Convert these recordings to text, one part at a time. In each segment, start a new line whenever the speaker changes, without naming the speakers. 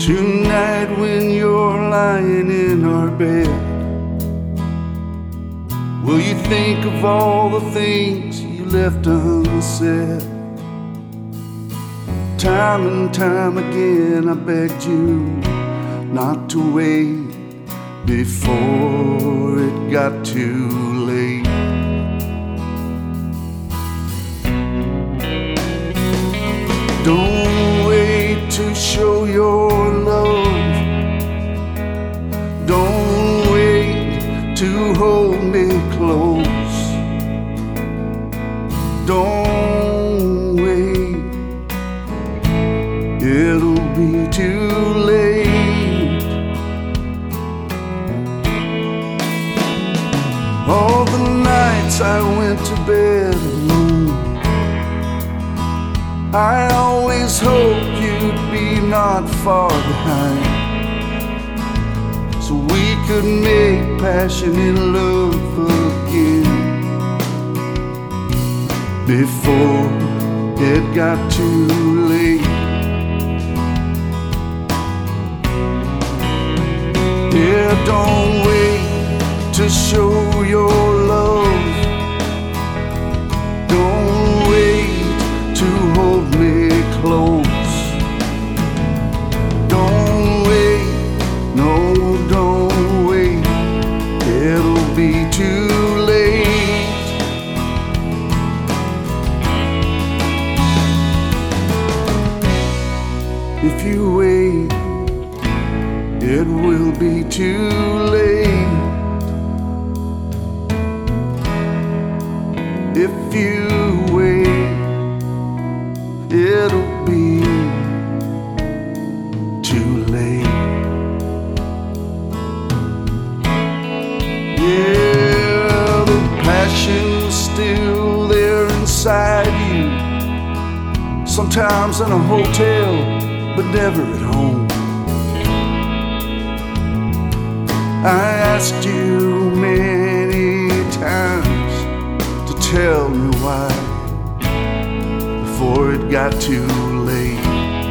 Tonight when you're lying in our bed, will you think of all the things you left unsaid? Time and time again I begged you not to wait before it got too late. Don't wait to show your love. Don't wait to hold me close. Don't wait, it'll be too late. All the nights I went to bed alone, I always hoped you'd be not far behind, so we could make passionate love again before it got too late. Yeah, don't wait to show your love. Don't wait to hold me close. Don't wait, no, don't wait, it'll be too late. If you wait, it will be too late. If you wait, it'll be too late. Yeah, the passion's still there inside you, sometimes in a hotel, but never at home. I asked you many times to tell me why before it got too late.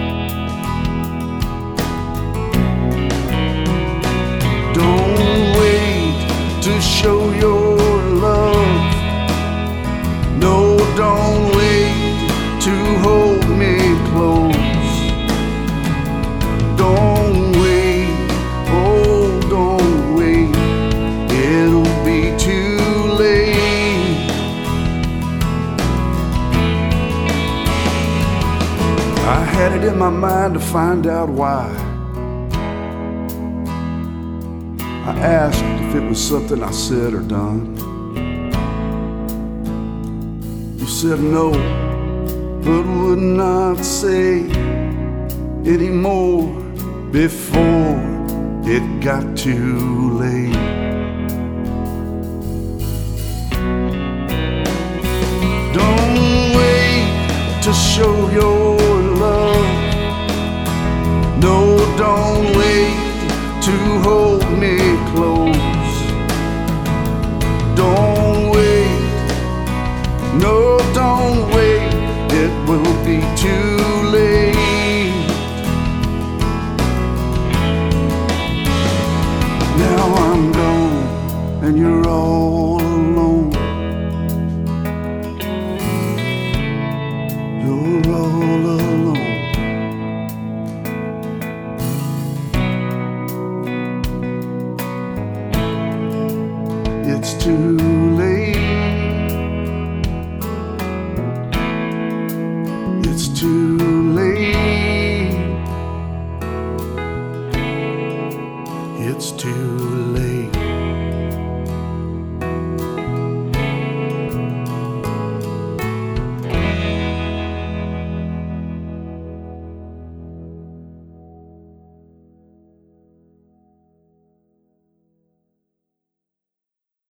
Don't wait to show your love. No, don't wait to hold me close. Don't wait, oh, don't wait, it'll be too late. I had it in my mind to find out why. I asked if it was something I said or done. You said no, but would not say anymore before it got too late. Don't wait to show your love. No, don't wait to hold me close. Don't wait, no, don't wait, it will be too late. Now I'm gone and you're all alone. You're all alone. It's too late. It's too